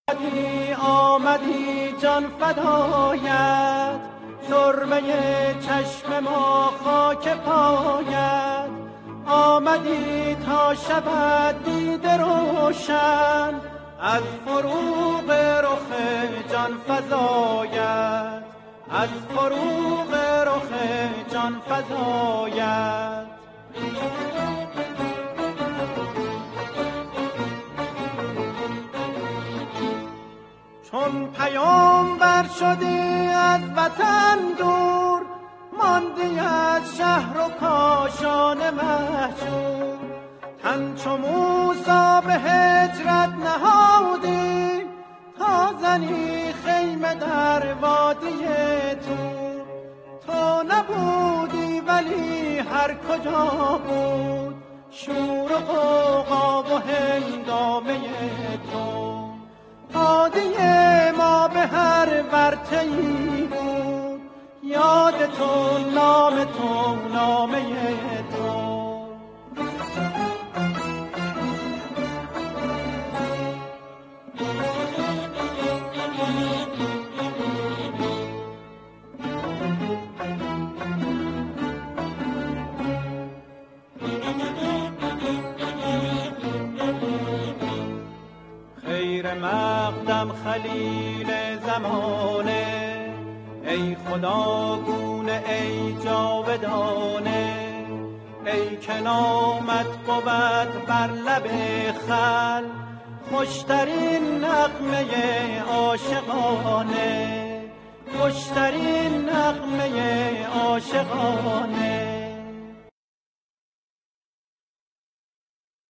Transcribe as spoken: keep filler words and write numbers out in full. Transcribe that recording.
آمدی آمدی جان فدایت، سرمه چشم ما خاک پایت. آمدی تا شود دیده روشن، از فروغ رخ جان فزایت، از فروغ رخ جان فزایت. چون پیامبر شدی از وطن دور، ماندی از شهر و کاشان مهجور. تن چو موسی به هجرت نهادی، تا زنی خیمه در وادی طور. تو نبودی ولی هر کجا بود، شور و غوغا و هنگامه تو. هادی ما به هر ورطه‌ای بود، یاد تو نام تو نامه تو. خیر مقدم خلیل زمانه، ای خداگونه ای جاودانه. ای که نامت بود بر لب خل، خوشترین نغمه عاشقانه، خوشترین نغمه عاشقانه.